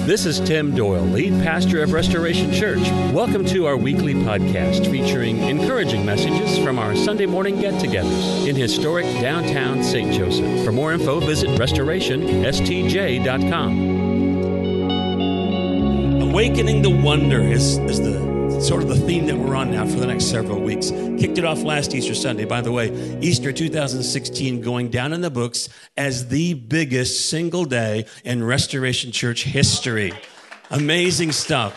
This is Tim Doyle, lead pastor of Restoration Church. Welcome to our weekly podcast featuring encouraging messages from our Sunday morning get-togethers in historic downtown St. Joseph. For more info, visit restorationstj.com. Awakening the Wonder is the sort of the theme that we're on now for the next several weeks. Kicked it off last Easter Sunday. By the way, Easter 2016 going down in the books as the biggest single day in Restoration Church history. Amazing stuff.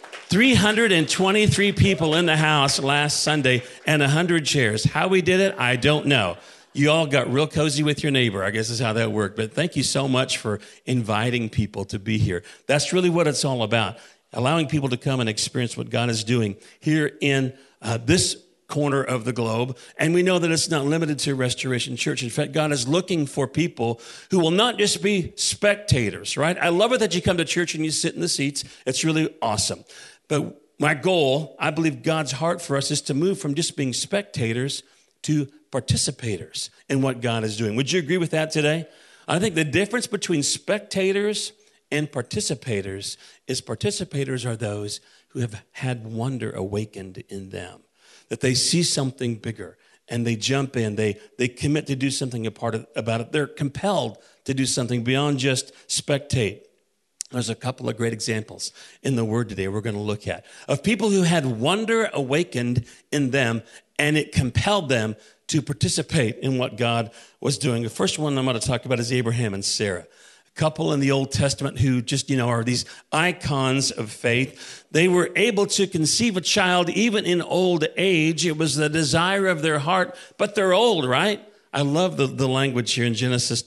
323 people in the house last Sunday and 100 chairs. How we did it, I don't know. You all got real cozy with your neighbor, I guess is how that worked. But thank you so much for inviting people to be here. That's really what it's all about. Allowing people to come and experience what God is doing here in this corner of the globe. And we know that it's not limited to Restoration Church. In fact, God is looking for people who will not just be spectators, right? I love it that you come to church and you sit in the seats. It's really awesome. But my goal, I believe God's heart for us is to move from just being spectators to participators in what God is doing. Would you agree with that today? I think the difference between spectators and participators is participators are those who have had wonder awakened in them, that they see something bigger and they jump in, they commit to do something about it. They're compelled to do something beyond just spectate. There's a couple of great examples in the Word today we're going to look at of people who had wonder awakened in them and it compelled them to participate in what God was doing. The first one I'm going to talk about is Abraham and Sarah. Couple in the Old Testament who just, are these icons of faith. They were able to conceive a child even in old age. It was the desire of their heart, but they're old, right? I love the language here in Genesis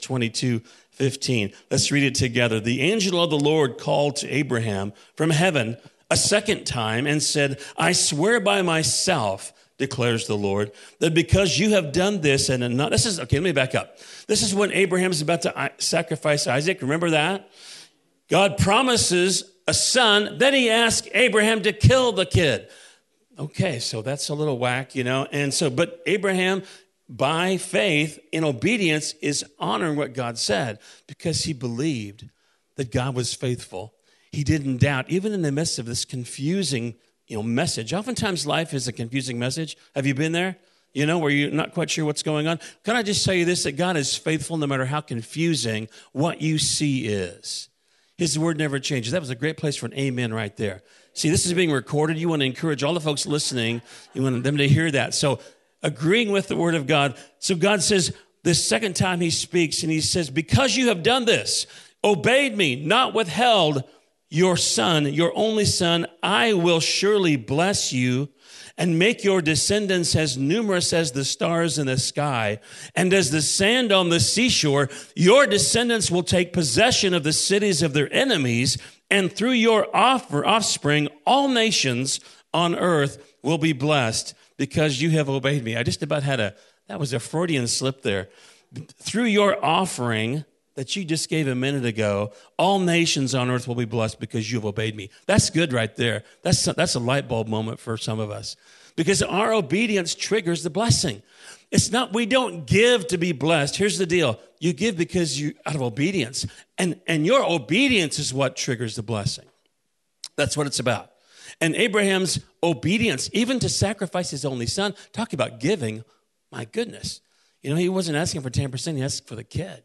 22:15. Let's read it together. The angel of the Lord called to Abraham from heaven a second time and said, I swear by myself, declares the Lord, that because you have done this and not, let me back up. This is when Abraham's about to sacrifice Isaac. Remember that? God promises a son. Then he asks Abraham to kill the kid. Okay, so that's a little whack, but Abraham, by faith, in obedience, is honoring what God said because he believed that God was faithful. He didn't doubt, even in the midst of this confusing message. Oftentimes life is a confusing message. Have you been there? Where you're not quite sure what's going on? Can I just tell you this, that God is faithful no matter how confusing what you see is. His word never changes. That was a great place for an amen right there. See, this is being recorded. You want to encourage all the folks listening. You want them to hear that. So agreeing with the word of God. So God says, this second time he speaks, and he says, because you have done this, obeyed me, not withheld your son, your only son, I will surely bless you and make your descendants as numerous as the stars in the sky and as the sand on the seashore. Your descendants will take possession of the cities of their enemies, and through your offspring, all nations on earth will be blessed because you have obeyed me. I just about had that was a Freudian slip there. Through your offering that you just gave a minute ago, all nations on earth will be blessed because you have obeyed me. That's good right there. That's a light bulb moment for some of us because our obedience triggers the blessing. It's not, we don't give to be blessed. Here's the deal. You give because you out of obedience. And your obedience is what triggers the blessing. That's what it's about. And Abraham's obedience, even to sacrifice his only son, talk about giving, my goodness. He wasn't asking for 10%, he asked for the kid.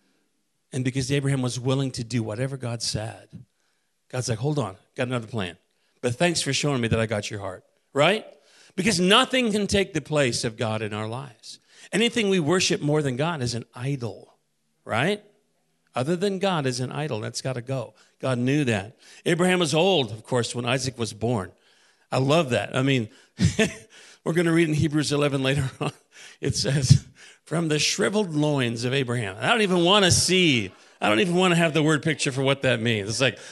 And because Abraham was willing to do whatever God said, God's like, hold on, got another plan. But thanks for showing me that I got your heart, right? Because nothing can take the place of God in our lives. Anything we worship more than God is an idol, right? Other than God is an idol. That's got to go. God knew that. Abraham was old, of course, when Isaac was born. I love that. I mean, we're going to read in Hebrews 11 later on. It says, from the shriveled loins of Abraham. I don't even want to have the word picture for what that means. It's like,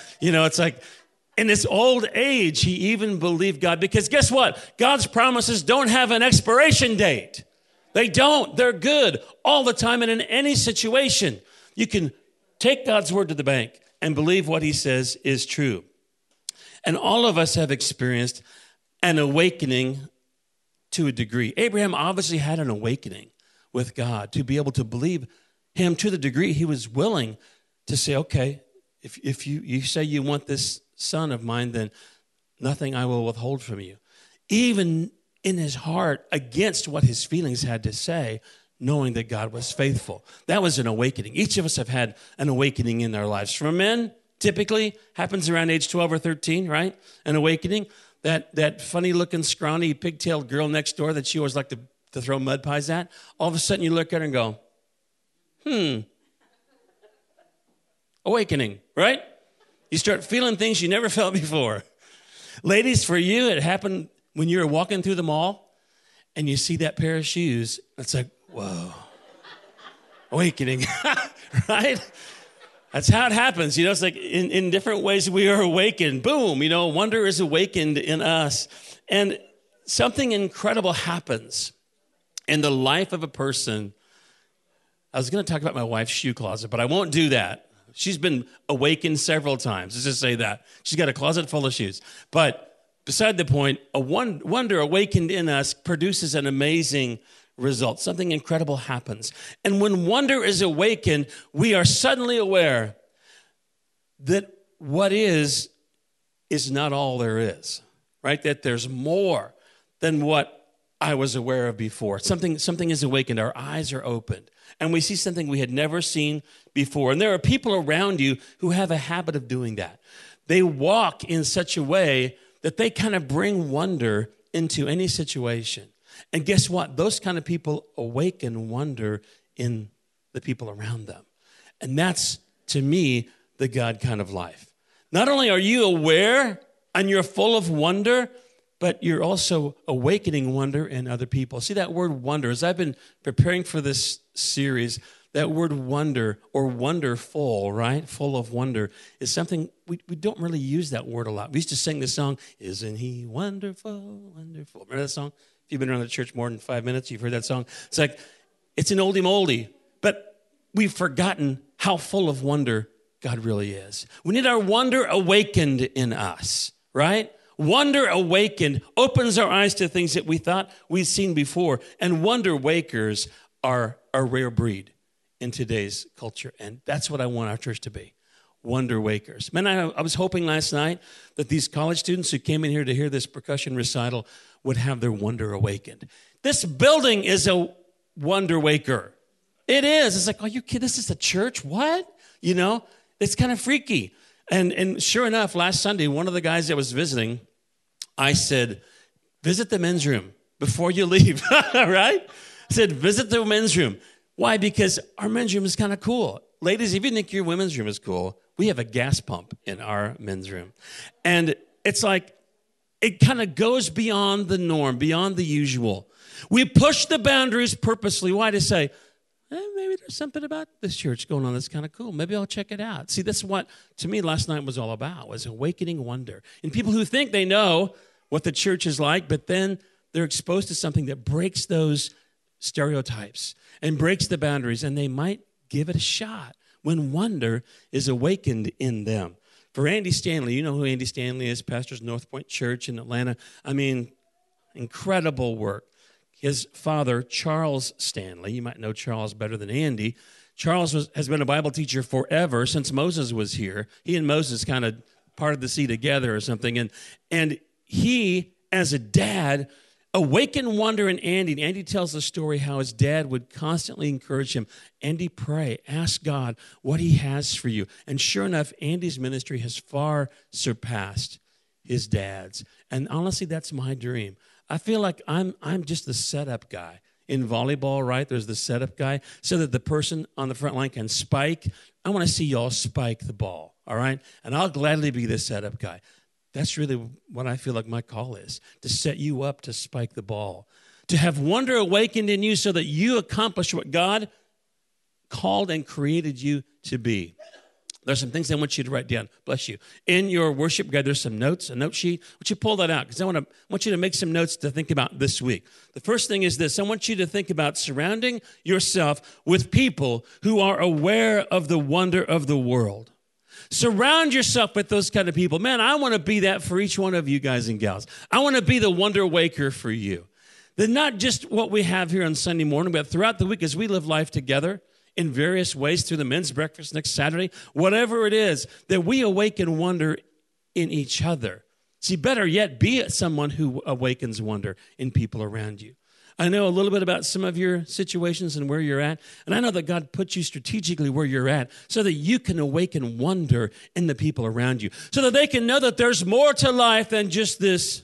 in his old age, he even believed God. Because guess what? God's promises don't have an expiration date. They don't. They're good all the time and in any situation. You can take God's word to the bank and believe what he says is true. And all of us have experienced an awakening to a degree. Abraham obviously had an awakening with God to be able to believe him to the degree he was willing to say, okay, If you say you want this son of mine, then nothing I will withhold from you. Even in his heart, against what his feelings had to say, knowing that God was faithful. That was an awakening. Each of us have had an awakening in our lives. For men, typically happens around age 12 or 13, right? An awakening. That funny-looking, scrawny, pigtailed girl next door that you always like to throw mud pies at, all of a sudden you look at her and go, awakening, right? You start feeling things you never felt before. Ladies, for you, it happened when you were walking through the mall and you see that pair of shoes. It's like, whoa, awakening, right? That's how it happens. It's like in different ways we are awakened. Boom, wonder is awakened in us. And something incredible happens in the life of a person. I was going to talk about my wife's shoe closet, but I won't do that. She's been awakened several times. Let's just say that. She's got a closet full of shoes. But beside the point, a wonder awakened in us produces an amazing result. Something incredible happens. And when wonder is awakened, we are suddenly aware that what is not all there is, right? That there's more than what I was aware of before. Something is awakened. Our eyes are opened. And we see something we had never seen before. And there are people around you who have a habit of doing that. They walk in such a way that they kind of bring wonder into any situation. And guess what? Those kind of people awaken wonder in the people around them. And that's, to me, the God kind of life. Not only are you aware and you're full of wonder, but you're also awakening wonder in other people. See that word wonder, as I've been preparing for this series, that word wonder or wonderful, right? Full of wonder is something, we don't really use that word a lot. We used to sing this song, "Isn't he wonderful, wonderful?" Remember that song? If you've been around the church more than 5 minutes, you've heard that song. It's like, it's an oldie moldy, but we've forgotten how full of wonder God really is. We need our wonder awakened in us, right? Wonder awakened opens our eyes to things that we thought we'd seen before. And wonder wakers are a rare breed in today's culture. And that's what I want our church to be, wonder wakers. Man, I was hoping last night that these college students who came in here to hear this percussion recital would have their wonder awakened. This building is a wonder waker. It is. It's like, are you kidding? This is a church? What? It's kind of freaky. And sure enough, last Sunday, one of the guys that was visiting, I said, visit the men's room before you leave, right? I said, visit the men's room. Why? Because our men's room is kind of cool. Ladies, if you think your women's room is cool, we have a gas pump in our men's room. And it's like, it kind of goes beyond the norm, beyond the usual. We push the boundaries purposely. Why? To say, maybe there's something about this church going on that's kind of cool. Maybe I'll check it out. See, that's what, to me, last night was all about, was awakening wonder. And people who think they know what the church is like, but then they're exposed to something that breaks those stereotypes and breaks the boundaries, and they might give it a shot when wonder is awakened in them. For Andy Stanley, you know who Andy Stanley is, pastors North Point Church in Atlanta. I mean, incredible work. His father, Charles Stanley, you might know Charles better than Andy. Charles has been a Bible teacher forever, since Moses was here. He and Moses kind of parted the sea together or something. And he, as a dad, awakened wonder in Andy. And Andy tells the story how his dad would constantly encourage him, Andy, pray, ask God what he has for you. And sure enough, Andy's ministry has far surpassed his dad's. And honestly, that's my dream. I feel like I'm just the setup guy. In volleyball, right, there's the setup guy, so that the person on the front line can spike. I want to see y'all spike the ball, all right? And I'll gladly be the setup guy. That's really what I feel like my call is, to set you up to spike the ball, to have wonder awakened in you so that you accomplish what God called and created you to be. There's some things I want you to write down. Bless you. In your worship guide, there's some notes, a note sheet. I want you to pull that out because I want you to make some notes to think about this week. The first thing is this. I want you to think about surrounding yourself with people who are aware of the wonder of the world. Surround yourself with those kind of people. Man, I want to be that for each one of you guys and gals. I want to be the wonder waker for you. That not just what we have here on Sunday morning, but throughout the week as we live life together in various ways through the men's breakfast next Saturday, whatever it is, that we awaken wonder in each other. See, better yet, be someone who awakens wonder in people around you. I know a little bit about some of your situations and where you're at, and I know that God put you strategically where you're at so that you can awaken wonder in the people around you, so that they can know that there's more to life than just this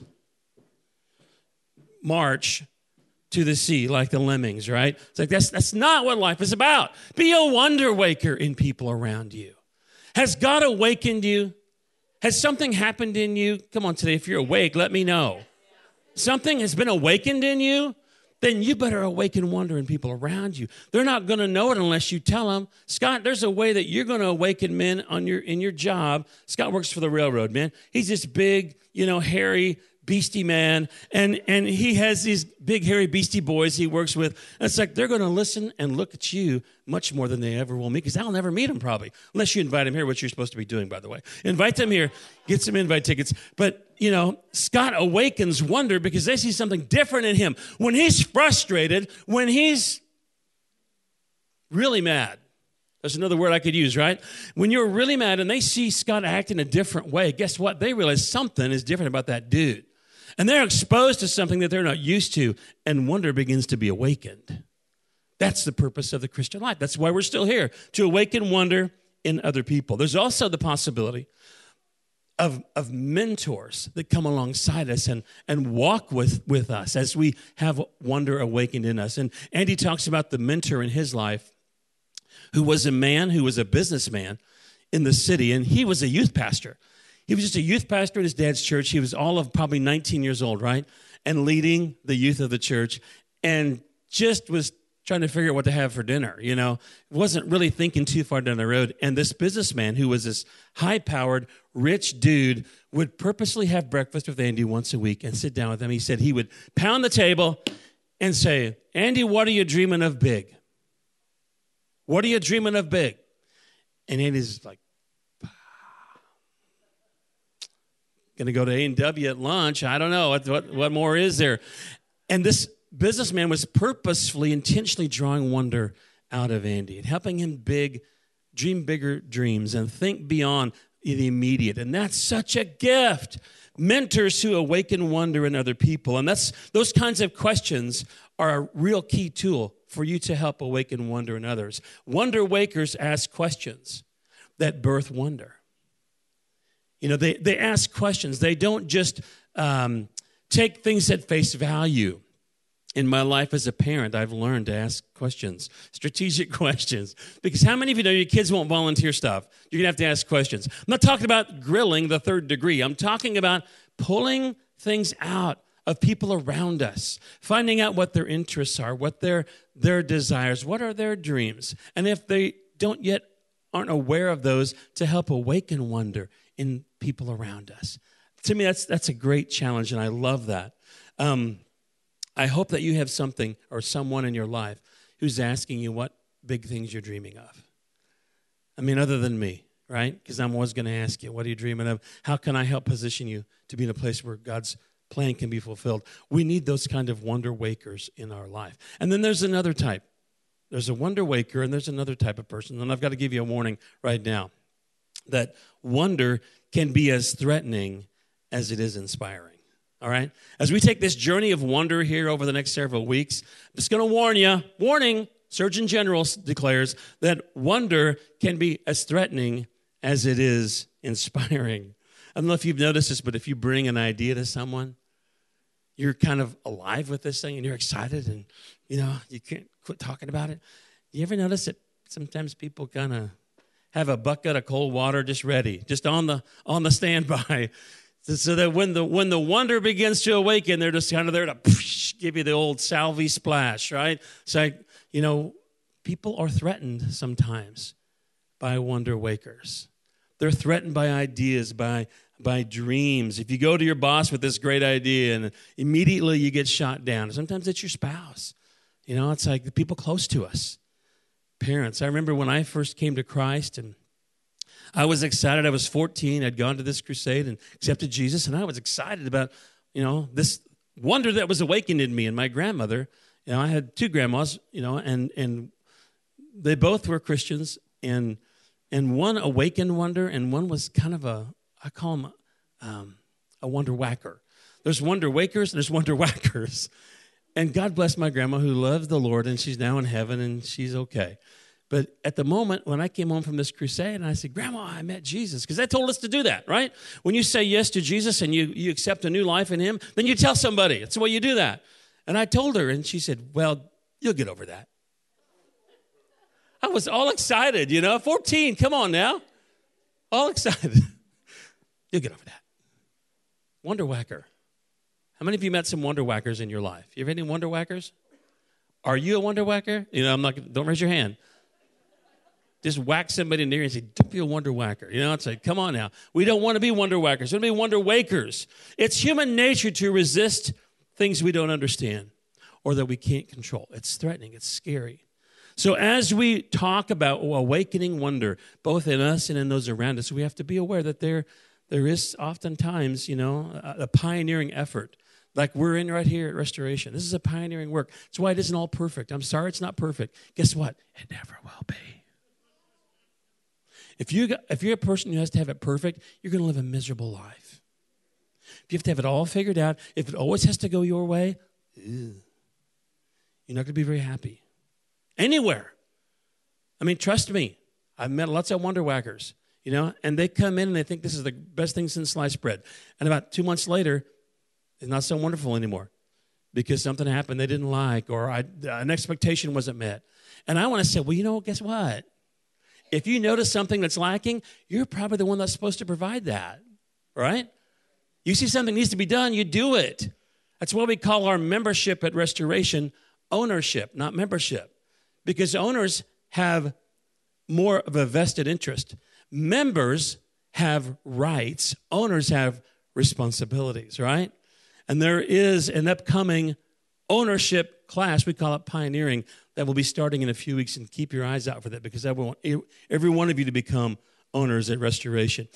march to the sea like the lemmings, right? It's like that's not what life is about. Be a wonder waker in people around you. Has God awakened you? Has something happened in you? Come on today, if you're awake, let me know. Something has been awakened in you? Then you better awaken wonder in people around you. They're not going to know it unless you tell them. Scott, there's a way that you're going to awaken men in your job. Scott works for the railroad, man. He's this big, hairy, beastie man, and he has these big, hairy, beastie boys he works with. And it's like they're going to listen and look at you much more than they ever will me, because I'll never meet them probably, unless you invite them here, which you're supposed to be doing, by the way. Invite them here, get some invite tickets. But, Scott awakens wonder because they see something different in him. When he's frustrated, when he's really mad, that's another word I could use, right? When you're really mad and they see Scott act in a different way, guess what? They realize something is different about that dude. And they're exposed to something that they're not used to, and wonder begins to be awakened. That's the purpose of the Christian life. That's why we're still here, to awaken wonder in other people. There's also the possibility of mentors that come alongside us and walk with us as we have wonder awakened in us. And Andy talks about the mentor in his life who was a man who was a businessman in the city, and he was a youth pastor. He was just a youth pastor at his dad's church. He was all of probably 19 years old, right? And leading the youth of the church, and just was trying to figure out what to have for dinner, Wasn't really thinking too far down the road. And this businessman, who was this high-powered, rich dude, would purposely have breakfast with Andy once a week and sit down with him. He said he would pound the table and say, "Andy, what are you dreaming of big? What are you dreaming of big?" And Andy's like, going to go to A&W at lunch. I don't know. What more is there? And this businessman was purposefully, intentionally drawing wonder out of Andy and helping him dream bigger dreams and think beyond the immediate. And that's such a gift. Mentors who awaken wonder in other people. And those kinds of questions are a real key tool for you to help awaken wonder in others. Wonder wakers ask questions that birth wonder. They ask questions. They don't just take things at face value. In my life as a parent, I've learned to ask questions, strategic questions. Because how many of you know your kids won't volunteer stuff? You're going to have to ask questions. I'm not talking about grilling the third degree. I'm talking about pulling things out of people around us, finding out what their interests are, what their desires, what are their dreams. And if they aren't aware of those, to help awaken wonder in people around us. To me, that's a great challenge, and I love that. I hope that you have something or someone in your life who's asking you what big things you're dreaming of. I mean, other than me, right? Because I'm always going to ask you, what are you dreaming of? How can I help position you to be in a place where God's plan can be fulfilled? We need those kind of wonder wakers in our life. And then there's another type. There's a wonder waker, and there's another type of person. And I've got to give you a warning right now that wonder can be as threatening as it is inspiring. All right? As we take this journey of wonder here over the next several weeks, I'm just going to warn you, warning, Surgeon General declares that wonder can be as threatening as it is inspiring. I don't know if you've noticed this, but if you bring an idea to someone, you're kind of alive with this thing and you're excited and, you can't quit talking about it. You ever notice that sometimes people kind of have a bucket of cold water just ready, just on the standby, so that when the wonder begins to awaken, they're just kind of there to give you the old salve splash, right? It's like, people are threatened sometimes by wonder wakers. They're threatened by ideas, by dreams. If you go to your boss with this great idea and immediately you get shot down, sometimes it's your spouse. It's like the people close to us. Parents, I remember when I first came to Christ, and I was excited. I was 14. I'd gone to this crusade and accepted Jesus, and I was excited about, this wonder that was awakened in me. And my grandmother, I had two grandmas, and they both were Christians, and one awakened wonder, and one was kind of I call him a wonder whacker. There's wonder wakers, and there's wonder whackers. And God bless my grandma who loves the Lord, and she's now in heaven, and she's okay. But at the moment when I came home from this crusade, and I said, Grandma, I met Jesus, because they told us to do that, right? When you say yes to Jesus and you accept a new life in him, then you tell somebody. It's the way you do that. And I told her, and she said, well, you'll get over that. I was all excited, 14, come on now. All excited. You'll get over that. Wonder whacker. How many of you met some wonder whackers in your life? You have any wonder whackers? Are you a wonder whacker? Don't raise your hand. Just whack somebody in the ear and say, don't be a wonder whacker. It's like, come on now. We don't want to be wonder whackers. We want to be wonder wakers. It's human nature to resist things we don't understand or that we can't control. It's threatening. It's scary. So as we talk about awakening wonder, both in us and in those around us, we have to be aware that there is oftentimes, a pioneering effort. Like we're in right here at Restoration. This is a pioneering work. That's why it isn't all perfect. I'm sorry it's not perfect. Guess what? It never will be. If you're a person who has to have it perfect, you're going to live a miserable life. If you have to have it all figured out, if it always has to go your way, you're not going to be very happy. Anywhere. Trust me. I've met lots of wonder whackers, and they come in and they think this is the best thing since sliced bread. And about 2 months later, it's not so wonderful anymore because something happened they didn't like or an expectation wasn't met. And I want to say, well, guess what? If you notice something that's lacking, you're probably the one that's supposed to provide that, right? You see something needs to be done, you do it. That's why we call our membership at Restoration ownership, not membership, because owners have more of a vested interest. Members have rights. Owners have responsibilities, right? And there is an upcoming ownership class, we call it pioneering, that will be starting in a few weeks, and keep your eyes out for that because I want every one of you to become owners at Restoration.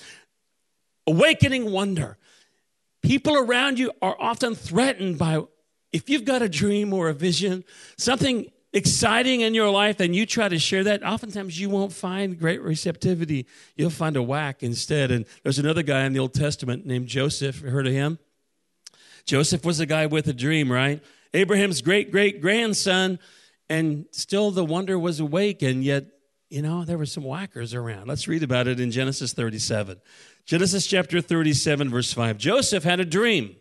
Awakening wonder. People around you are often threatened by, if you've got a dream or a vision, something exciting in your life, and you try to share that, oftentimes you won't find great receptivity. You'll find a whack instead. And there's another guy in the Old Testament named Joseph. Heard of him? Joseph was a guy with a dream, right? Abraham's great-great-grandson, and still the wonder was awake, and yet, there were some whackers around. Let's read about it in Genesis 37. Genesis chapter 37, verse 5. Joseph had a dream,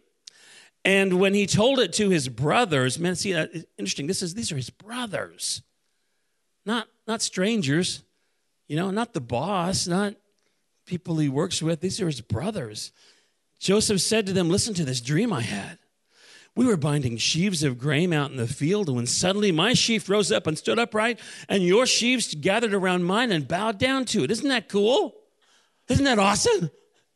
and when he told it to his brothers, man, see, interesting, these are his brothers, not strangers, not the boss, not people he works with. These are his brothers. Joseph said to them, listen to this dream I had. We were binding sheaves of grain out in the field, and when suddenly my sheaf rose up and stood upright, and your sheaves gathered around mine and bowed down to it. Isn't that cool? Isn't that awesome?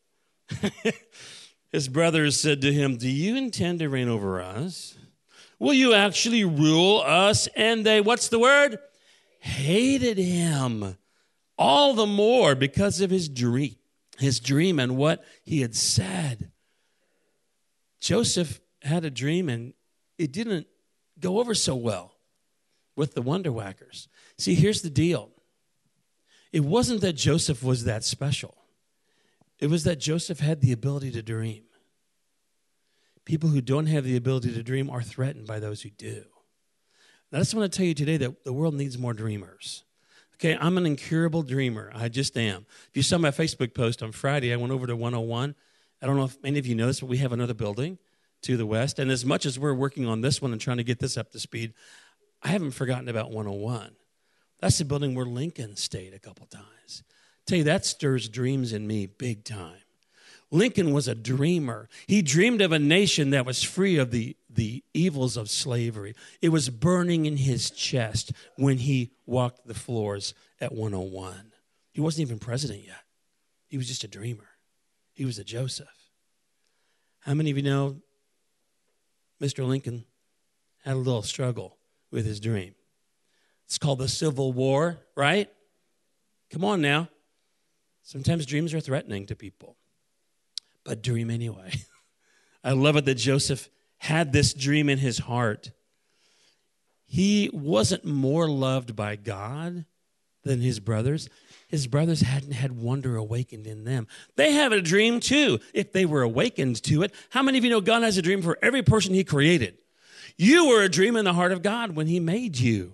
His brothers said to him, do you intend to reign over us? Will you actually rule us? And they, what's the word? Hated him all the more because of his dream and what he had said. Joseph had a dream, and it didn't go over so well with the wonder whackers. See, here's the deal. It wasn't that Joseph was that special. It was that Joseph had the ability to dream. People who don't have the ability to dream are threatened by those who do. And I just want to tell you today that the world needs more dreamers. Okay, I'm an incurable dreamer. I just am. If you saw my Facebook post on Friday, I went over to 101. I don't know if many of you know this, but we have another building to the west. And as much as we're working on this one and trying to get this up to speed, I haven't forgotten about 101. That's the building where Lincoln stayed a couple times. Tell you, that stirs dreams in me big time. Lincoln was a dreamer. He dreamed of a nation that was free of the evils of slavery. It was burning in his chest when he walked the floors at 101. He wasn't even president yet. He was just a dreamer. He was a Joseph. How many of you know Mr. Lincoln had a little struggle with his dream? It's called the Civil War, right? Come on now. Sometimes dreams are threatening to people, but dream anyway. I love it that Joseph had this dream in his heart. He wasn't more loved by God than his brothers. His brothers hadn't had wonder awakened in them. They have a dream too, if they were awakened to it. How many of you know God has a dream for every person he created? You were a dream in the heart of God when he made you.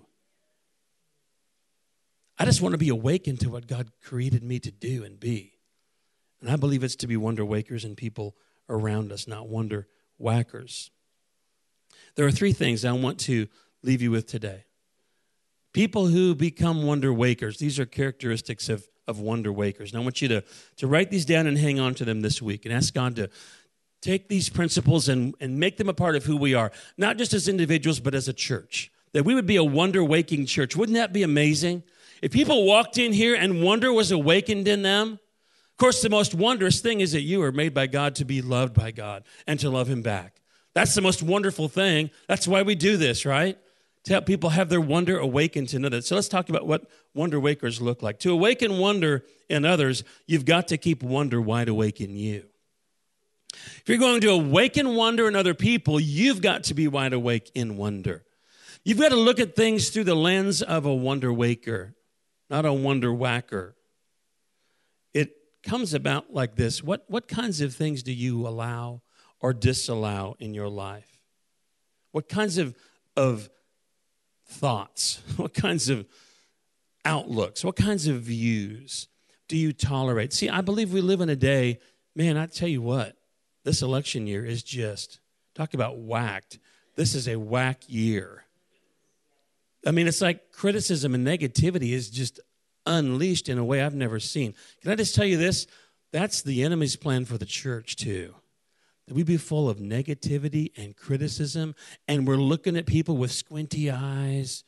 I just want to be awakened to what God created me to do and be. And I believe it's to be wonder wakers and people around us, not wonder whackers. There are three things I want to leave you with today. People who become wonder wakers, these are characteristics of wonder wakers. And I want you to write these down and hang on to them this week and ask God to take these principles and make them a part of who we are, not just as individuals, but as a church, that we would be a wonder-waking church. Wouldn't that be amazing? If people walked in here and wonder was awakened in them, of course, the most wondrous thing is that you are made by God to be loved by God and to love him back. That's the most wonderful thing. That's why we do this, right? To help people have their wonder awakened to know that. So let's talk about what wonder wakers look like. To awaken wonder in others, you've got to keep wonder wide awake in you. If you're going to awaken wonder in other people, you've got to be wide awake in wonder. You've got to look at things through the lens of a wonder waker, not a wonder whacker. It comes about like this. What kinds of things do you allow or disallow in your life? What kinds of thoughts? What kinds of outlooks? What kinds of views do you tolerate? See, I believe we live in a day, man, I tell you what, this election year is just, talk about whacked. This is a whack year. I mean, it's like criticism and negativity is just unleashed in a way I've never seen. Can I just tell you this? That's the enemy's plan for the church too. That we be full of negativity and criticism, and we're looking at people with squinty eyes,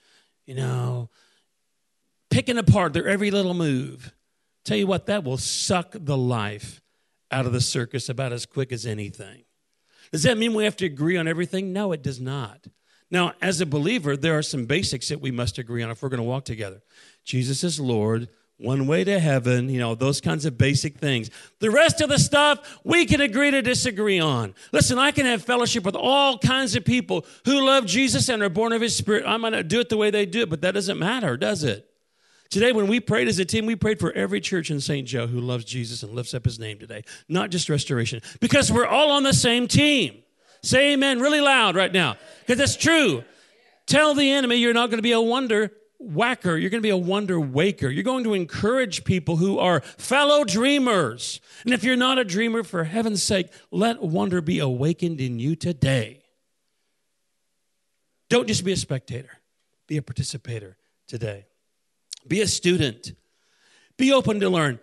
picking apart their every little move. Tell you what, that will suck the life out of the circus about as quick as anything. Does that mean we have to agree on everything? No, it does not. Now, as a believer, there are some basics that we must agree on if we're going to walk together. Jesus is Lord, one way to heaven, those kinds of basic things. The rest of the stuff, we can agree to disagree on. Listen, I can have fellowship with all kinds of people who love Jesus and are born of his Spirit. I might not do it the way they do it, but that doesn't matter, does it? Today, when we prayed as a team, we prayed for every church in St. Joe who loves Jesus and lifts up his name today, not just Restoration, because we're all on the same team. Say amen really loud right now, because it's true. Tell the enemy you're not going to be a wonder whacker. You're going to be a wonder waker. You're going to encourage people who are fellow dreamers. And if you're not a dreamer, for heaven's sake, let wonder be awakened in you today. Don't just be a spectator. Be a participator today. Be a student. Be open to learn.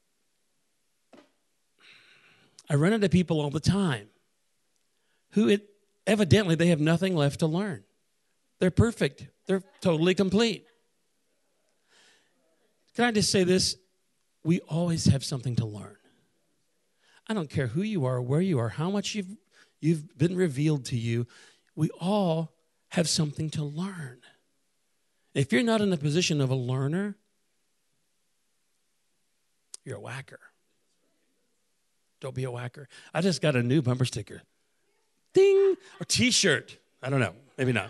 I run into people all the time who evidently they have nothing left to learn. They're perfect. They're totally complete. Can I just say this? We always have something to learn. I don't care who you are, where you are, how much you've been revealed to you. We all have something to learn. If you're not in the position of a learner, you're a whacker. Don't be a whacker. I just got a new bumper sticker. Ding! Or T-shirt. I don't know. Maybe not.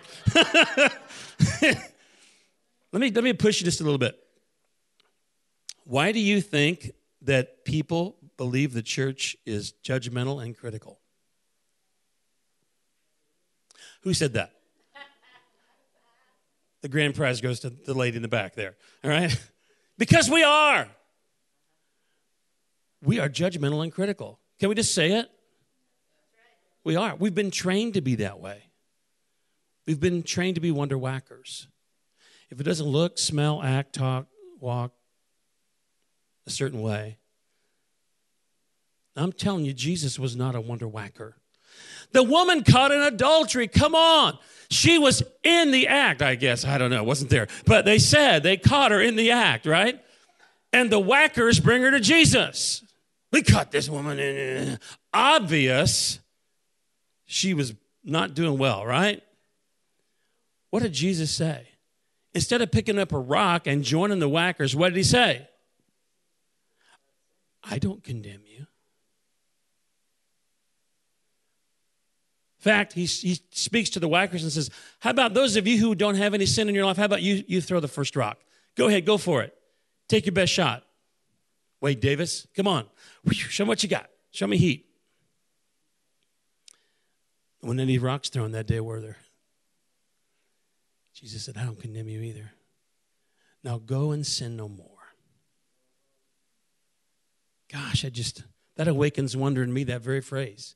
Let me push you just a little bit. Why do you think that people believe the church is judgmental and critical? Who said that? The grand prize goes to the lady in the back there. All right? Because we are. We are judgmental and critical. Can we just say it? We are. We've been trained to be that way. We've been trained to be wonder whackers. If it doesn't look, smell, act, talk, walk a certain way, I'm telling you, Jesus was not a wonder whacker. The woman caught in adultery, come on. She was in the act, I guess. I don't know, wasn't there. But they said they caught her in the act, right? And the whackers bring her to Jesus. We caught this woman in obvious. She was not doing well, right? What did Jesus say? Instead of picking up a rock and joining the whackers, what did he say? I don't condemn you. In fact, he speaks to the whackers and says, how about those of you who don't have any sin in your life? How about you throw the first rock? Go ahead, go for it. Take your best shot. Wade Davis, come on. Show me what you got. Show me heat. When any rocks thrown that day, were there? Jesus said, I don't condemn you either. Now go and sin no more. Gosh, that awakens wonder in me, that very phrase.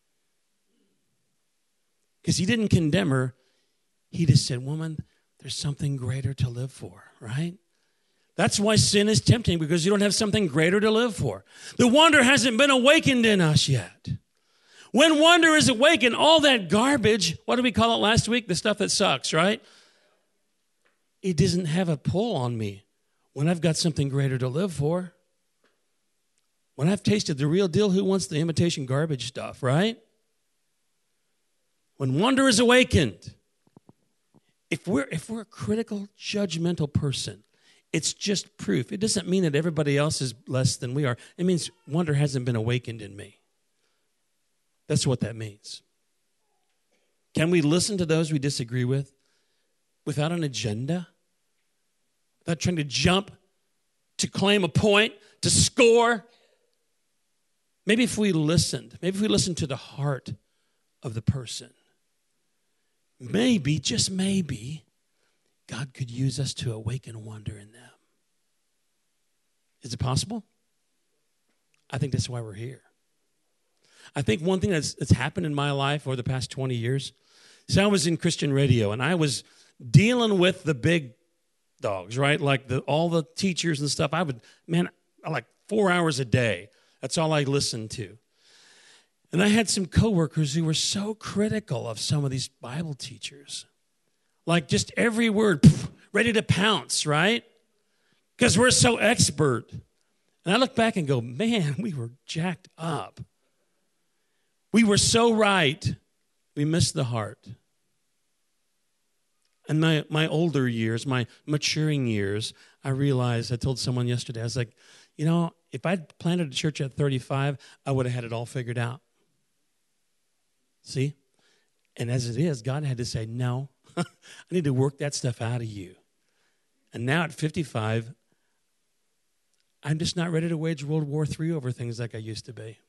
Because he didn't condemn her. He just said, woman, there's something greater to live for, right? That's why sin is tempting, because you don't have something greater to live for. The wonder hasn't been awakened in us yet. When wonder is awakened, all that garbage, what did we call it last week? The stuff that sucks, right? It doesn't have a pull on me when I've got something greater to live for. When I've tasted the real deal, who wants the imitation garbage stuff, right? When wonder is awakened, if we're a critical, judgmental person, it's just proof. It doesn't mean that everybody else is less than we are. It means wonder hasn't been awakened in me. That's what that means. Can we listen to those we disagree with without an agenda? Without trying to jump to claim a point, to score? Maybe if we listened to the heart of the person, maybe, just maybe, God could use us to awaken wonder in them. Is it possible? I think that's why we're here. I think one thing that's happened in my life over the past 20 years, so I was in Christian radio, and I was dealing with the big dogs, right? Like all the teachers and stuff. I like 4 hours a day. That's all I listened to. And I had some coworkers who were so critical of some of these Bible teachers. Like just every word, ready to pounce, right? Because we're so expert. And I look back and go, man, we were jacked up. We were so right. We missed the heart. In my older years, my maturing years, I realized, I told someone yesterday, I was like, if I'd planted a church at 35, I would have had it all figured out. See? And as it is, God had to say, no, I need to work that stuff out of you. And now at 55, I'm just not ready to wage World War III over things like I used to be.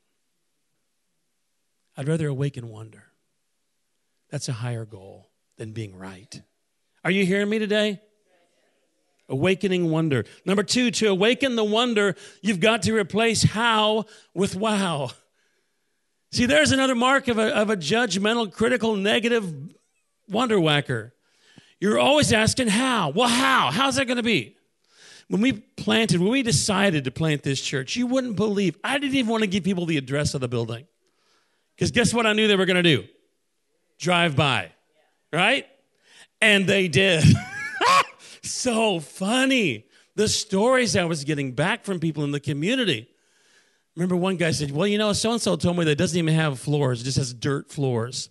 I'd rather awaken wonder. That's a higher goal than being right. Are you hearing me today? Awakening wonder. Number 2, to awaken the wonder, you've got to replace how with wow. See, there's another mark of a judgmental, critical, negative wonder whacker. You're always asking how. Well, how? How's that going to be? When we decided to plant this church, you wouldn't believe, I didn't even want to give people the address of the building. Because guess what I knew they were going to do? Drive by, right? And they did. So funny. The stories I was getting back from people in the community. Remember one guy said, well, so-and-so told me that it doesn't even have floors. It just has dirt floors.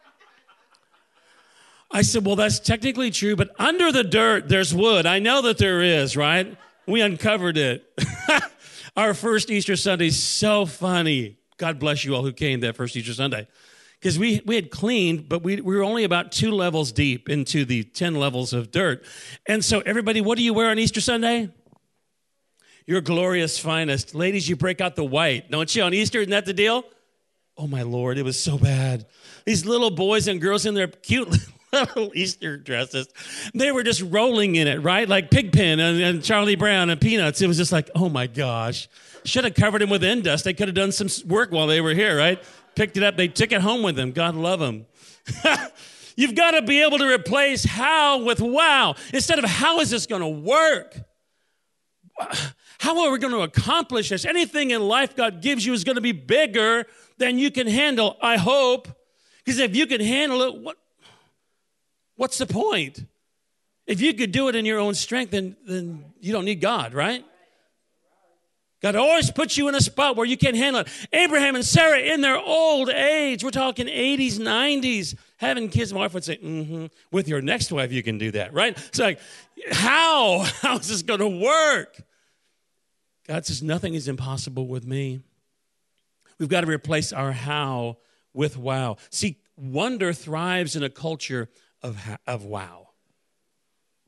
I said, well, that's technically true, but under the dirt, there's wood. I know that there is, right? We uncovered it. Our first Easter Sunday is so funny. God bless you all who came that first Easter Sunday. Because we had cleaned, but we were only about 2 levels deep into the 10 levels of dirt. And so everybody, what do you wear on Easter Sunday? Your glorious finest. Ladies, you break out the white, don't you, on Easter? Isn't that the deal? Oh, my Lord, it was so bad. These little boys and girls in their cute little Easter dresses, they were just rolling in it, right? Like Pigpen and Charlie Brown and Peanuts. It was just like, oh, my gosh. Should have covered them with end dust. They could have done some work while they were here, right? Picked it up. They took it home with them. God love them. You've got to be able to replace how with wow. Instead of how is this going to work? How are we going to accomplish this? Anything in life God gives you is going to be bigger than you can handle, I hope. Because if you can handle it, what's the point? If you could do it in your own strength, then you don't need God, right? God always puts you in a spot where you can't handle it. Abraham and Sarah in their old age, we're talking 80s, 90s, having kids. My wife would say, with your next wife you can do that, right? It's like, how is this going to work? God says, nothing is impossible with me. We've got to replace our how with wow. See, wonder thrives in a culture of wow.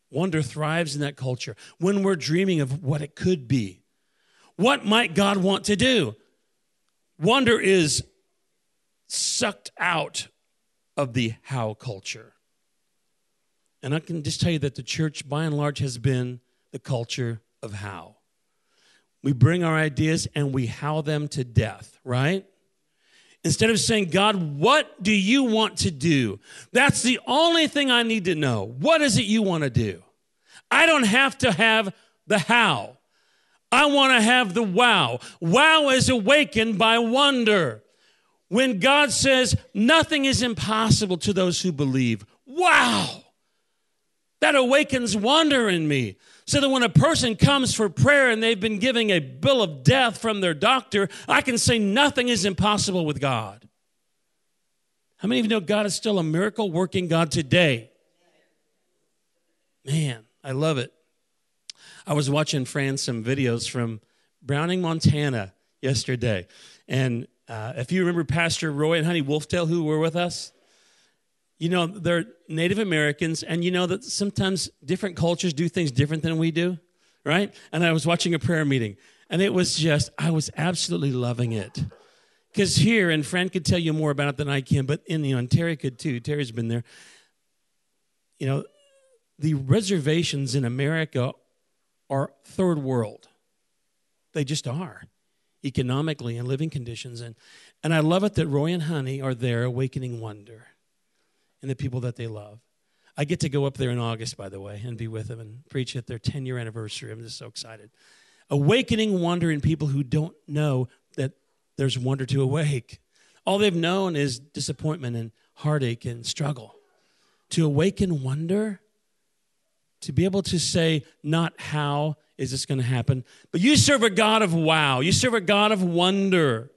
Wonder thrives in that culture. When we're dreaming of what it could be, what might God want to do? Wonder is sucked out of the how culture. And I can just tell you that the church, by and large, has been the culture of how. We bring our ideas and we how them to death, right? Instead of saying, God, what do you want to do? That's the only thing I need to know. What is it you want to do? I don't have to have the how. I want to have the wow. Wow is awakened by wonder. When God says, nothing is impossible to those who believe. Wow! That awakens wonder in me. So that when a person comes for prayer and they've been giving a bill of death from their doctor, I can say nothing is impossible with God. How many of you know God is still a miracle working God today? Man, I love it. I was watching Fran some videos from Browning, Montana yesterday. And if you remember Pastor Roy and Honey Wolftail who were with us, you know, they're Native Americans, and you know that sometimes different cultures do things different than we do, right? And I was watching a prayer meeting, and it was just, I was absolutely loving it. Because here, and Fran could tell you more about it than I can, but and Terry could too. Terry's been there. You know, the reservations in America are third world. They just are, economically and living conditions. And I love it that Roy and Honey are there awakening wonder in the people that they love. I get to go up there in August, by the way, and be with them and preach at their 10-year anniversary. I'm just so excited. Awakening wonder in people who don't know that there's wonder to awake. All they've known is disappointment and heartache and struggle. To awaken wonder, to be able to say, not how is this going to happen, but you serve a God of wow. You serve a God of wonder.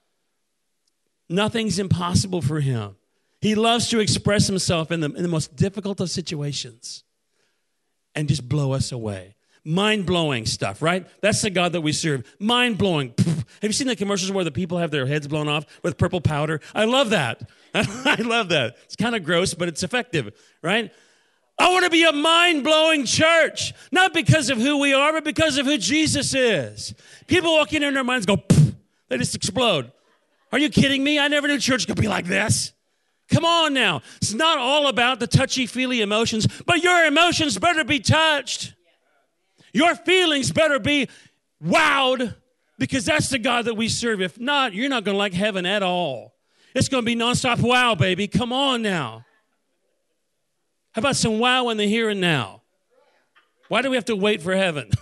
Nothing's impossible for him. He loves to express himself in the most difficult of situations and just blow us away. Mind-blowing stuff, right? That's the God that we serve. Mind-blowing. Have you seen the commercials where the people have their heads blown off with purple powder? I love that. I love that. It's kind of gross, but it's effective, right? I want to be a mind-blowing church, not because of who we are, but because of who Jesus is. People walk in and their minds go, they just explode. Are you kidding me? I never knew church could be like this. Come on now. It's not all about the touchy-feely emotions, but your emotions better be touched. Your feelings better be wowed, because that's the God that we serve. If not, you're not going to like heaven at all. It's going to be nonstop wow, baby. Come on now. How about some wow in the here and now? Why do we have to wait for heaven?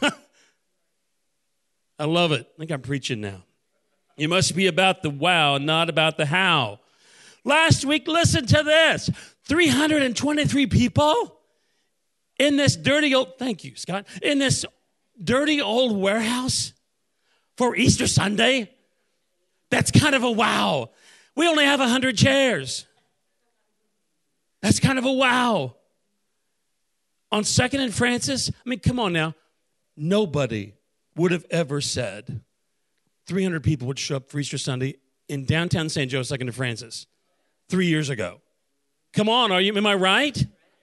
I love it. I think I'm preaching now. You must be about the wow, not about the how. Last week, listen to this. 323 people in this dirty old, thank you, Scott, in this dirty old warehouse for Easter Sunday. That's kind of a wow. We only have 100 chairs. That's kind of a wow. On 2nd and Francis, I mean, come on now. Nobody would have ever said 300 people would show up for Easter Sunday in downtown St. Joe, 2nd and Francis. 3 years ago. Come on, am I right?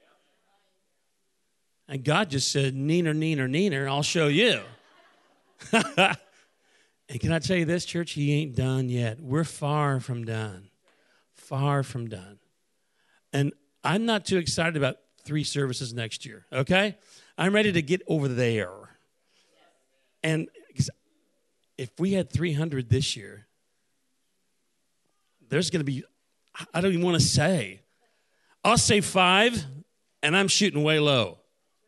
And God just said, neener, neener, neener, I'll show you. And can I tell you this, church? He ain't done yet. We're far from done. Far from done. And I'm not too excited about 3 services next year, okay? I'm ready to get over there. And if we had 300 this year, there's going to be, I don't even want to say. I'll say 5, and I'm shooting way low.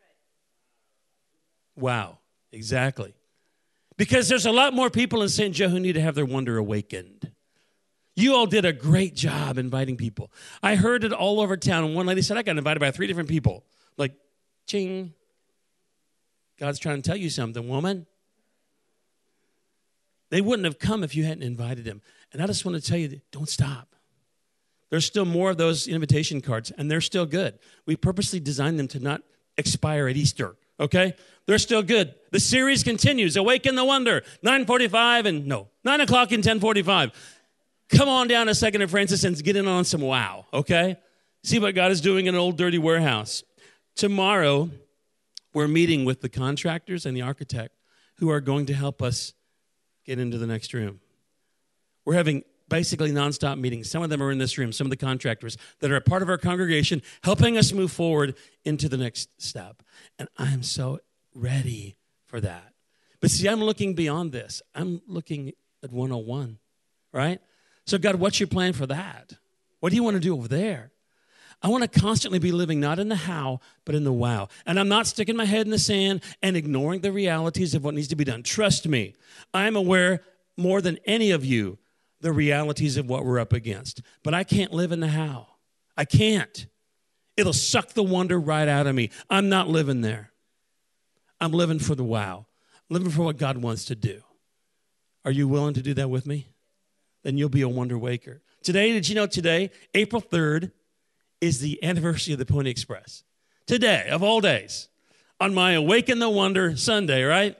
Wow, exactly. Because there's a lot more people in St. Joe who need to have their wonder awakened. You all did a great job inviting people. I heard it all over town, and one lady said, I got invited by 3 different people. Like, ching. God's trying to tell you something, woman. They wouldn't have come if you hadn't invited them. And I just want to tell you, don't stop. There's still more of those invitation cards, and they're still good. We purposely designed them to not expire at Easter, okay? They're still good. The series continues, Awaken the Wonder, 9 o'clock and 10:45. Come on down to 2nd and Francis and get in on some wow, okay? See what God is doing in an old dirty warehouse. Tomorrow, we're meeting with the contractors and the architect who are going to help us get into the next room. We're having basically nonstop meetings. Some of them are in this room, some of the contractors that are a part of our congregation, helping us move forward into the next step. And I am so ready for that. But see, I'm looking beyond this. I'm looking at 101, right? So God, what's your plan for that? What do you want to do over there? I want to constantly be living not in the how, but in the wow. And I'm not sticking my head in the sand and ignoring the realities of what needs to be done. Trust me, I'm aware more than any of you the realities of what we're up against. But I can't live in the how. I can't. It'll suck the wonder right out of me. I'm not living there. I'm living for the wow. I'm living for what God wants to do. Are you willing to do that with me? Then you'll be a wonder waker. Today, did you know today, April 3rd, is the anniversary of the Pony Express? Today, of all days, on my Awaken the Wonder Sunday, right?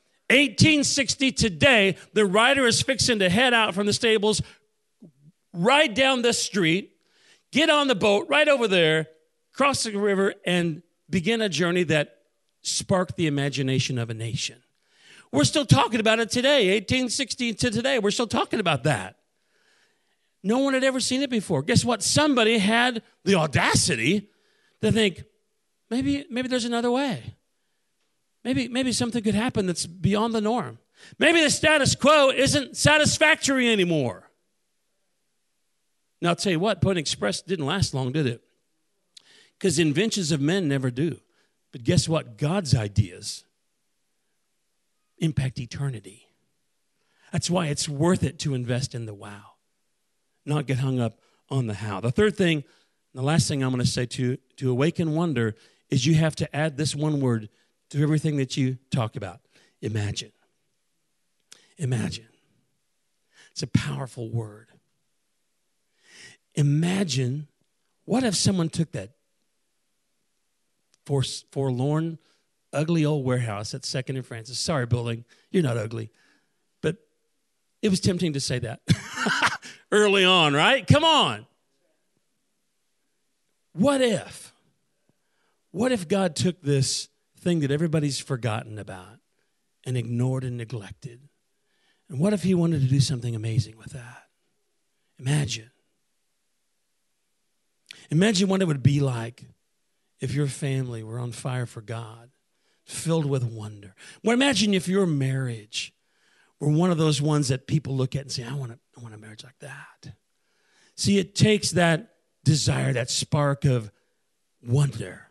1860 today, the rider is fixing to head out from the stables, ride down the street, get on the boat right over there, cross the river, and begin a journey that sparked the imagination of a nation. We're still talking about it today, 1860 to today. We're still talking about that. No one had ever seen it before. Guess what? Somebody had the audacity to think, maybe there's another way. Maybe something could happen that's beyond the norm. Maybe the status quo isn't satisfactory anymore. Now, I'll tell you what, Pony Express didn't last long, did it? Because the inventions of men never do. But guess what? God's ideas impact eternity. That's why it's worth it to invest in the wow, not get hung up on the how. The third thing, the last thing I'm going to say to awaken wonder is you have to add this one word to everything that you talk about. Imagine. Imagine. It's a powerful word. Imagine, what if someone took that forlorn, ugly old warehouse at 2nd and Francis. Sorry, building, you're not ugly. But it was tempting to say that early on, right? Come on. What if God took this thing that everybody's forgotten about and ignored and neglected? And what if he wanted to do something amazing with that? Imagine. Imagine what it would be like if your family were on fire for God, filled with wonder. Well, imagine if your marriage were one of those ones that people look at and say, I want a marriage like that. See, it takes that desire, that spark of wonder,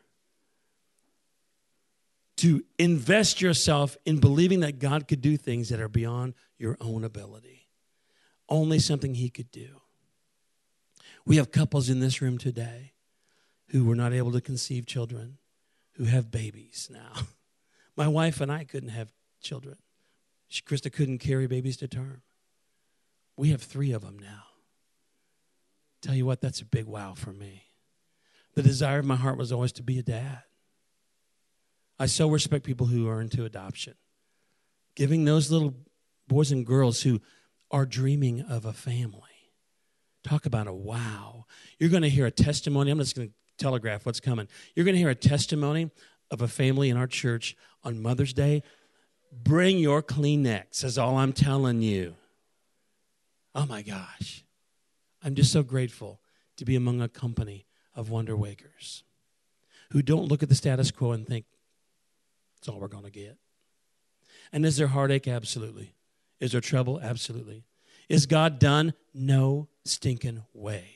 to invest yourself in believing that God could do things that are beyond your own ability. Only something he could do. We have couples in this room today who were not able to conceive children, who have babies now. My wife and I couldn't have children. Krista couldn't carry babies to term. We have 3 of them now. Tell you what, that's a big wow for me. The desire of my heart was always to be a dad. I so respect people who are into adoption. Giving those little boys and girls who are dreaming of a family. Talk about a wow. You're going to hear a testimony. I'm just going to telegraph what's coming. You're going to hear a testimony of a family in our church on Mother's Day. Bring your Kleenex, is all I'm telling you. Oh my gosh. I'm just so grateful to be among a company of wonder wakers who don't look at the status quo and think, that's all we're going to get. And is there heartache? Absolutely. Is there trouble? Absolutely. Is God done? No stinking way.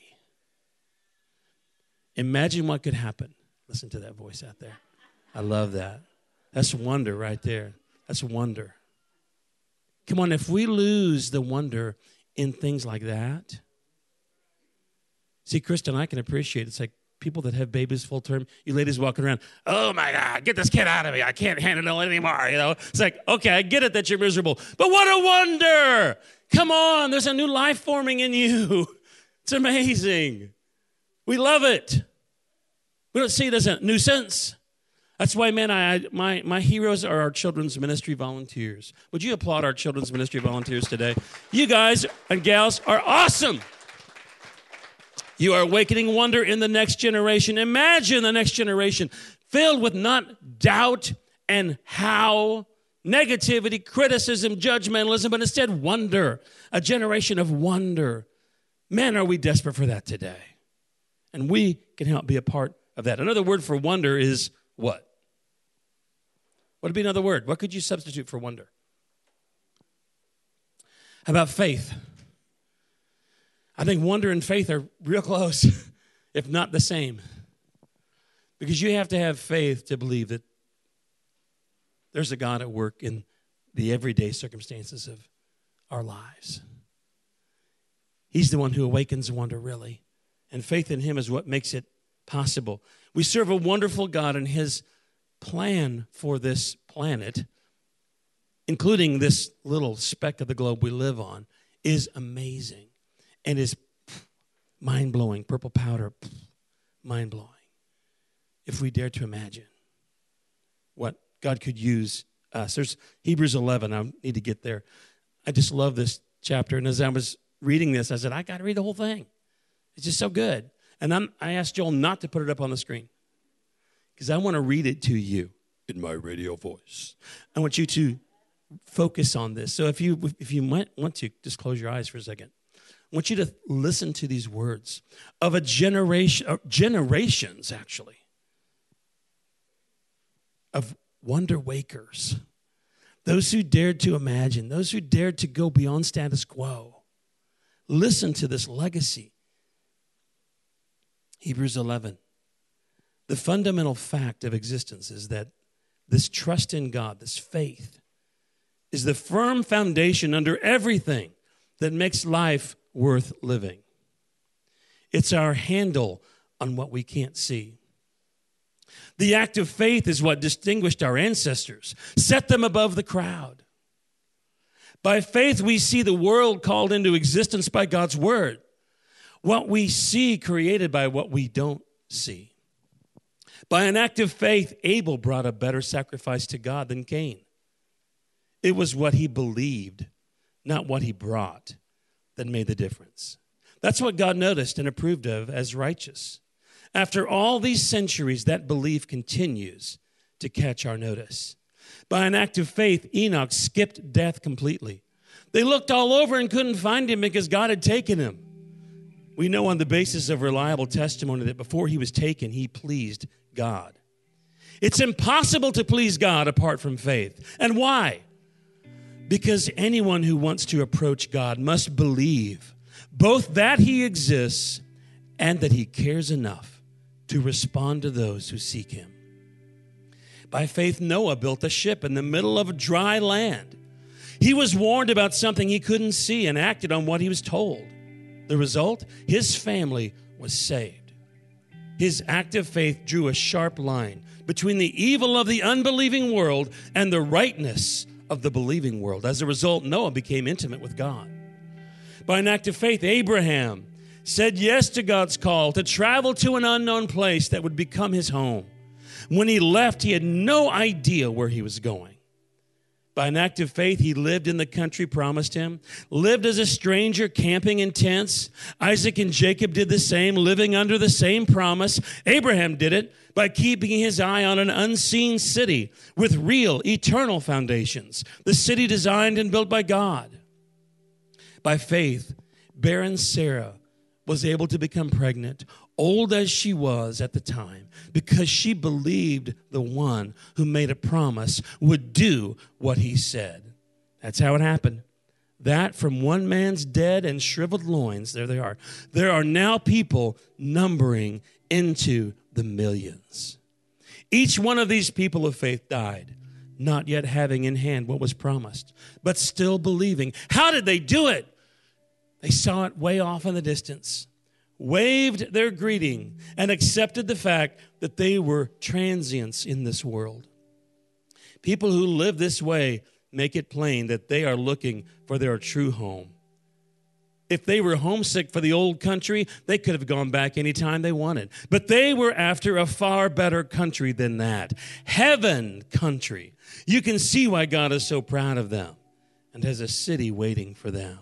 Imagine what could happen. Listen to that voice out there. I love that. That's wonder right there. That's wonder. Come on, if we lose the wonder in things like that. See, Kristen, I can appreciate it. It's like people that have babies full term, you ladies walking around, oh my God, get this kid out of me. I can't handle it anymore. You know, it's like, okay, I get it that you're miserable, but what a wonder. Come on, there's a new life forming in you. It's amazing. We love it. We don't see it as a nuisance. That's why, man, my heroes are our children's ministry volunteers. Would you applaud our children's ministry volunteers today? You guys and gals are awesome. You are awakening wonder in the next generation. Imagine the next generation filled with not doubt and how, negativity, criticism, judgmentalism, but instead wonder, a generation of wonder. Man, are we desperate for that today? And we can help be a part of that. Another word for wonder is what? What would be another word? What could you substitute for wonder? How about faith? I think wonder and faith are real close, if not the same. Because you have to have faith to believe that there's a God at work in the everyday circumstances of our lives. He's the one who awakens wonder, really. And faith in him is what makes it possible. We serve a wonderful God, and his plan for this planet, including this little speck of the globe we live on, is amazing and is mind-blowing. Purple powder, mind-blowing. If we dare to imagine what God could use us. There's Hebrews 11. I need to get there. I just love this chapter. And as I was reading this, I said, I got to read the whole thing. It's just so good. And I asked Joel not to put it up on the screen because I want to read it to you in my radio voice. I want you to focus on this. So if you might want to, just close your eyes for a second. I want you to listen to these words of a generation, generations actually, of wonder wakers, those who dared to imagine, those who dared to go beyond status quo. Listen to this legacy. Hebrews 11. The fundamental fact of existence is that this trust in God, this faith, is the firm foundation under everything that makes life worth living. It's our handle on what we can't see. The act of faith is what distinguished our ancestors, set them above the crowd. By faith, we see the world called into existence by God's word. What we see created by what we don't see. By an act of faith, Abel brought a better sacrifice to God than Cain. It was what he believed, not what he brought, that made the difference. That's what God noticed and approved of as righteous. After all these centuries, that belief continues to catch our notice. By an act of faith, Enoch skipped death completely. They looked all over and couldn't find him because God had taken him. We know on the basis of reliable testimony that before he was taken, he pleased God. It's impossible to please God apart from faith. And why? Because anyone who wants to approach God must believe both that he exists and that he cares enough to respond to those who seek him. By faith, Noah built a ship in the middle of a dry land. He was warned about something he couldn't see and acted on what he was told. The result? His family was saved. His act of faith drew a sharp line between the evil of the unbelieving world and the rightness of the believing world. As a result, Noah became intimate with God. By an act of faith, Abraham said yes to God's call to travel to an unknown place that would become his home. When he left, he had no idea where he was going. By an act of faith, he lived in the country promised him, lived as a stranger, camping in tents. Isaac and Jacob did the same, living under the same promise. Abraham did it by keeping his eye on an unseen city with real, eternal foundations, the city designed and built by God. By faith, barren Sarah was able to become pregnant, old as she was at the time, because she believed the one who made a promise would do what he said. That's how it happened. That from one man's dead and shriveled loins, there they are. There are now people numbering into the millions. Each one of these people of faith died, not yet having in hand what was promised, but still believing. How did they do it? They saw it way off in the distance, waved their greeting, and accepted the fact that they were transients in this world. People who live this way make it plain that they are looking for their true home. If they were homesick for the old country, they could have gone back anytime they wanted. But they were after a far better country than that. Heaven country. You can see why God is so proud of them and has a city waiting for them.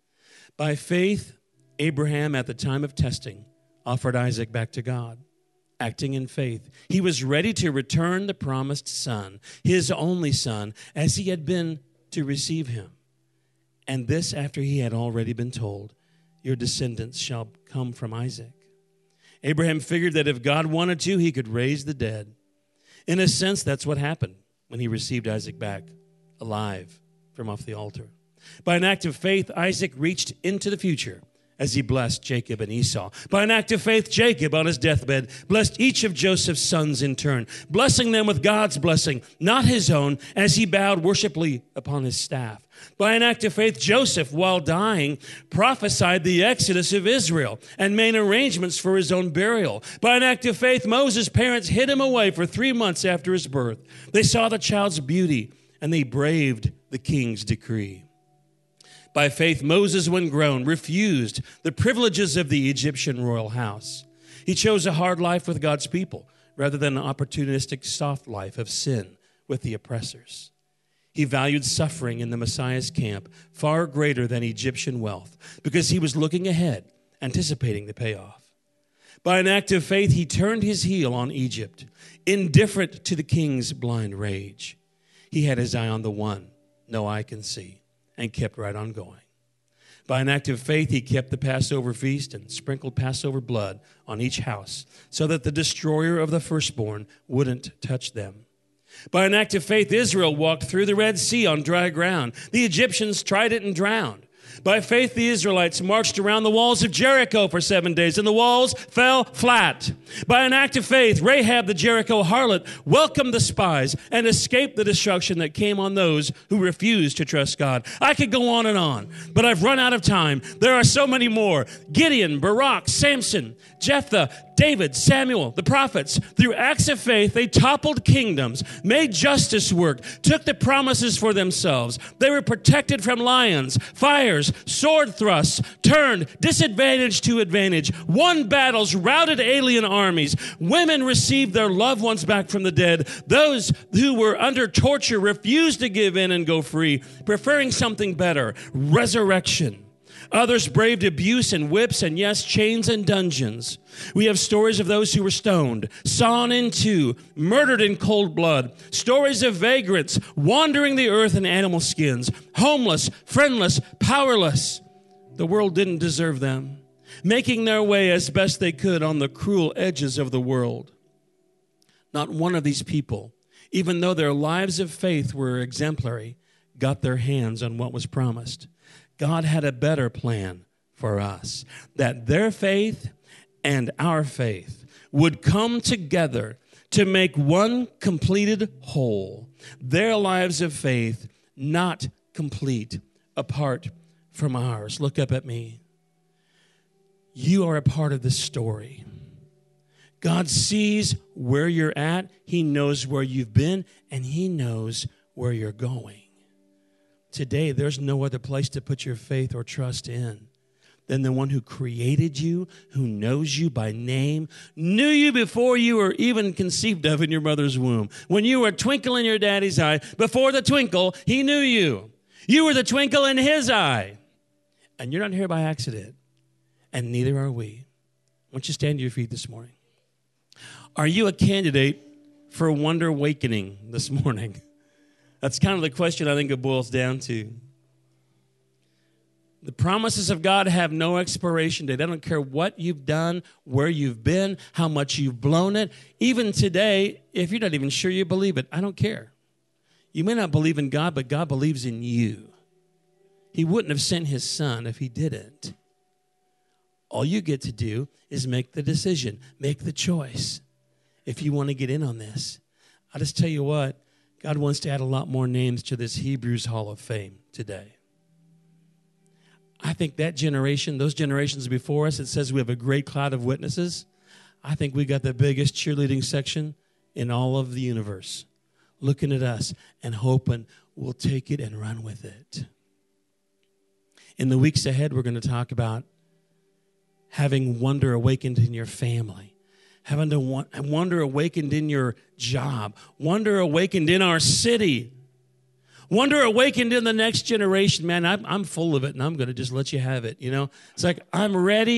By faith, Abraham, at the time of testing, offered Isaac back to God. acting in faith. He was ready to return the promised son, his only son, as he had been to receive him. And this after he had already been told, your descendants shall come from Isaac. Abraham figured that if God wanted to, he could raise the dead. In a sense, that's what happened when he received Isaac back alive from off the altar. By an act of faith, Isaac reached into the future as he blessed Jacob and Esau. By an act of faith, Jacob on his deathbed blessed each of Joseph's sons in turn, blessing them with God's blessing, not his own, as he bowed worshipfully upon his staff. By an act of faith, Joseph, while dying, prophesied the exodus of Israel and made arrangements for his own burial. By an act of faith, Moses' parents hid him away for 3 months after his birth. They saw the child's beauty and they braved the king's decree. By faith, Moses, when grown, refused the privileges of the Egyptian royal house. He chose a hard life with God's people rather than an opportunistic soft life of sin with the oppressors. He valued suffering in the Messiah's camp far greater than Egyptian wealth because he was looking ahead, anticipating the payoff. By an act of faith, he turned his heel on Egypt, indifferent to the king's blind rage. He had his eye on the one no eye can see, and kept right on going. By an act of faith, he kept the Passover feast and sprinkled Passover blood on each house so that the destroyer of the firstborn wouldn't touch them. By an act of faith, Israel walked through the Red Sea on dry ground. The Egyptians tried it and drowned. By faith, the Israelites marched around the walls of Jericho for 7 days, and the walls fell flat. By an act of faith, Rahab the Jericho harlot welcomed the spies and escaped the destruction that came on those who refused to trust God. I could go on, but I've run out of time. There are so many more. Gideon, Barak, Samson, Jephthah, David, Samuel, the prophets. Through acts of faith, they toppled kingdoms, made justice work, took the promises for themselves. They were protected from lions, fires, sword thrusts, turned disadvantage to advantage, won battles, routed alien armies. Women received their loved ones back from the dead. Those who were under torture refused to give in and go free, preferring something better, resurrection. Others braved abuse and whips and, yes, chains and dungeons. We have stories of those who were stoned, sawn in two, murdered in cold blood. Stories of vagrants wandering the earth in animal skins, homeless, friendless, powerless. The world didn't deserve them, making their way as best they could on the cruel edges of the world. Not one of these people, even though their lives of faith were exemplary, got their hands on what was promised. God had a better plan for us, that their faith and our faith would come together to make one completed whole. Their lives of faith not complete apart from ours. Look up at me. You are a part of this story. God sees where you're at. He knows where you've been, and He knows where you're going. Today, there's no other place to put your faith or trust in than the one who created you, who knows you by name, knew you before you were even conceived of in your mother's womb. When you were a twinkle in your daddy's eye, before the twinkle, He knew you. You were the twinkle in His eye. And you're not here by accident, and neither are we. Why don't you stand to your feet this morning? Are you a candidate for Wonder Awakening this morning? That's kind of the question I think it boils down to. The promises of God have no expiration date. I don't care what you've done, where you've been, how much you've blown it. Even today, if you're not even sure you believe it, I don't care. You may not believe in God, but God believes in you. He wouldn't have sent His Son if He didn't. All you get to do is make the decision, make the choice. If you want to get in on this, I'll just tell you what, God wants to add a lot more names to this Hebrews Hall of Fame today. I think that generation, those generations before us, it says we have a great cloud of witnesses. I think we got the biggest cheerleading section in all of the universe, looking at us and hoping we'll take it and run with it. In the weeks ahead, we're going to talk about having wonder awakened in your family. Having to wonder awakened in your job, wonder awakened in our city, wonder awakened in the next generation. Man, I'm full of it, and I'm going to just let you have it. You know, it's like I'm ready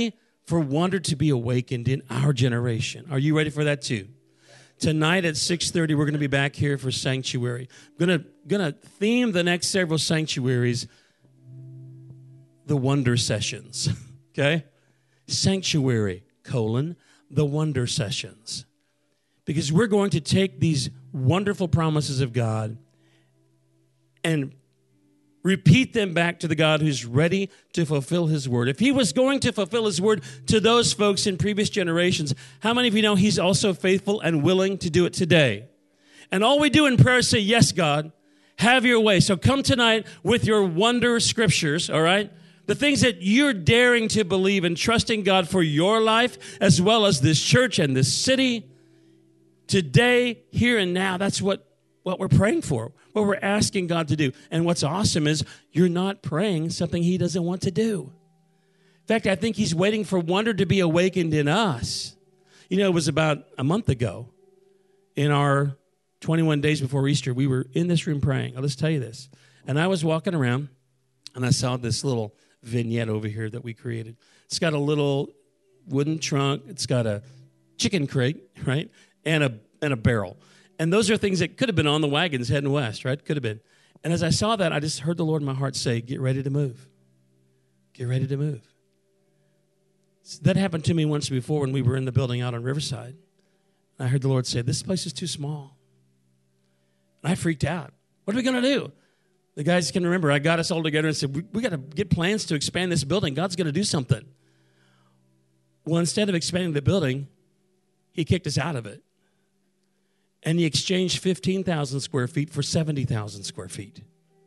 for wonder to be awakened in our generation. Are you ready for that too? Tonight at 6:30, we're going to be back here for Sanctuary. I'm going to theme the next several sanctuaries, the wonder sessions, okay? Sanctuary, the wonder sessions. Because we're going to take these wonderful promises of God and repeat them back to the God who's ready to fulfill his word. If he was going to fulfill his word to those folks in previous generations, how many of you know he's also faithful and willing to do it today? And all we do in prayer is say, yes, God, have your way. So come tonight with your wonder scriptures, all right? The things that you're daring to believe and trusting God for your life, as well as this church and this city. Today, here and now, that's what we're praying for, what we're asking God to do. And what's awesome is you're not praying something he doesn't want to do. In fact, I think he's waiting for wonder to be awakened in us. You know, it was about a month ago, in our 21 days before Easter, we were in this room praying. I'll just tell you this. And I was walking around, and I saw this little vignette over here that we created. It's got a little wooden trunk. It's got a chicken crate, right? And a barrel. And those are things that could have been on the wagons heading west, right? Could have been. And as I saw that, I just heard the Lord in my heart say, get ready to move. Get ready to move. So that happened to me once before when we were in the building out on Riverside. I heard the Lord say, this place is too small. And I freaked out. What are we going to do? The guys can remember, I got us all together and said, we got to get plans to expand this building. God's going to do something. Well, instead of expanding the building, he kicked us out of it. And he exchanged 15,000 square feet for 70,000 square feet.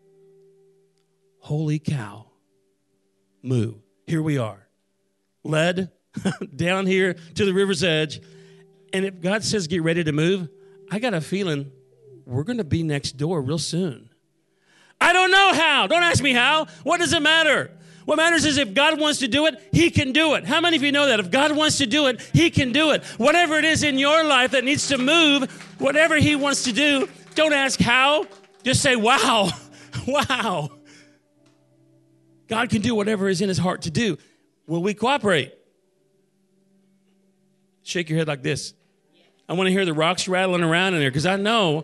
Holy cow. Moo. Here we are. Led down here to the river's edge. And if God says get ready to move, I got a feeling we're going to be next door real soon. I don't know how. Don't ask me how. What does it matter? What matters is if God wants to do it, he can do it. How many of you know that? If God wants to do it, he can do it. Whatever it is in your life that needs to move, whatever he wants to do, don't ask how. Just say, wow, wow. God can do whatever is in his heart to do. Will we cooperate? Shake your head like this. I want to hear the rocks rattling around in there because I know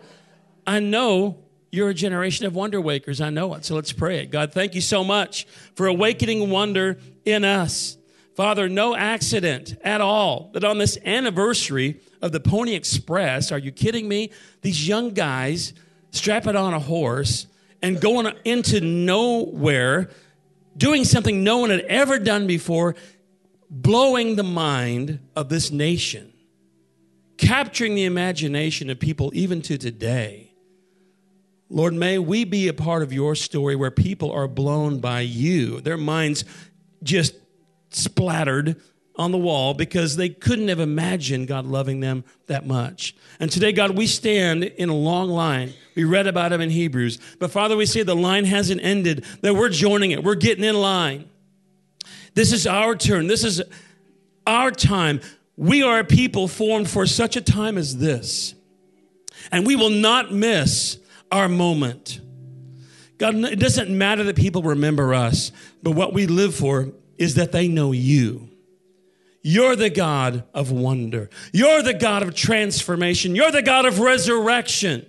you're a generation of wonder wakers. I know it. So let's pray it. God, thank you so much for awakening wonder in us. Father, no accident at all that on this anniversary of the Pony Express, are you kidding me? These young guys strapping on a horse and going into nowhere, doing something no one had ever done before, blowing the mind of this nation, capturing the imagination of people even to today. Lord, may we be a part of your story where people are blown by you, their minds just splattered on the wall because they couldn't have imagined God loving them that much. And today, God, we stand in a long line. We read about him in Hebrews. But Father, we say the line hasn't ended, that we're joining it. We're getting in line. This is our turn. This is our time. We are a people formed for such a time as this. And we will not miss our moment. God, it doesn't matter that people remember us, but what we live for is that they know you. You're the God of wonder. You're the God of transformation. You're the God of resurrection.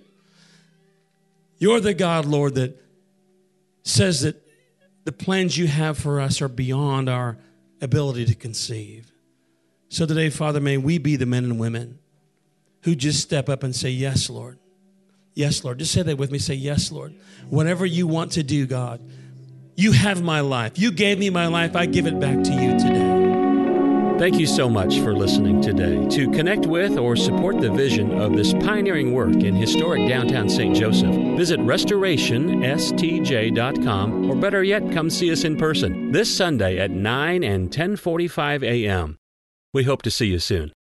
You're the God, Lord, that says that the plans you have for us are beyond our ability to conceive. So today, Father, may we be the men and women who just step up and say, yes, Lord. Yes, Lord. Just say that with me. Say, yes, Lord. Whatever you want to do, God, you have my life. You gave me my life. I give it back to you today. Thank you so much for listening today. To connect with or support the vision of this pioneering work in historic downtown St. Joseph, visit restorationstj.com, or better yet, come see us in person this Sunday at 9 and 10:45 a.m. We hope to see you soon.